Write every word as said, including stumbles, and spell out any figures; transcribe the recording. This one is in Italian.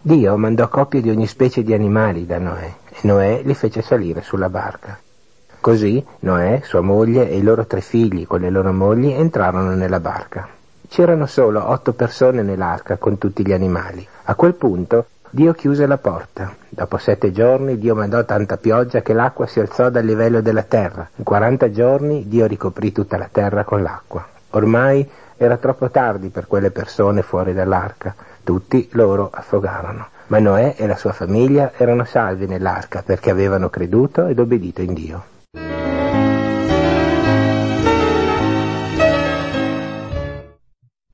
Dio mandò coppie di ogni specie di animali da Noè e Noè li fece salire sulla barca. Così Noè, sua moglie e i loro tre figli con le loro mogli entrarono nella barca. C'erano solo otto persone nell'arca con tutti gli animali. A quel punto Dio chiuse la porta. Dopo sette giorni Dio mandò tanta pioggia che l'acqua si alzò dal livello della terra. In quaranta giorni Dio ricoprì tutta la terra con l'acqua. Ormai era troppo tardi per quelle persone fuori dall'arca. Tutti loro affogarono. Ma Noè e la sua famiglia erano salvi nell'arca perché avevano creduto ed obbedito in Dio.